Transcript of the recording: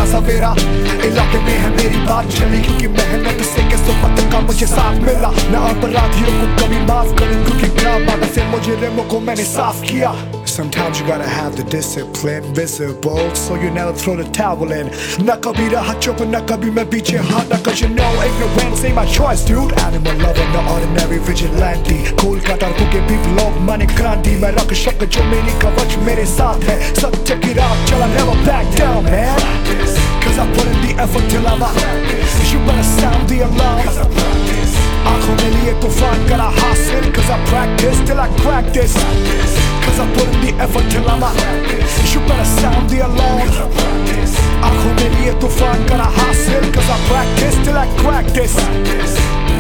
सवेरा। इलाके में है मेरी बात चली क्योंकि मेहनत से किस्मत का मुझे साथ मिला। न अपराधियों को कभी माफ करूं क्योंकि ग्राम से मुजरिमों को मैंने साफ किया। Sometimes you gotta have the discipline visible so you never throw the towel in. Na kabhi raha chup, na kabhi main piche hata, cause you know ignorance ain't my choice, dude. Animal lover, no ordinary vigilante. Kolkata ke people love money kranti. Main rakh shak jo meri kavach mere saath hai. Satya ki raah chal, I never back down, man. Cause I put in the effort till I'm out. You better sound the alarm. आँखों में लिए तूफान करा हासिल. Cause I practice till I crack this. Cause I put in the effort till I'm out. You better sound the alarm. आँखों में लिए तूफान करा हासिल. Cause I practice till I crack this.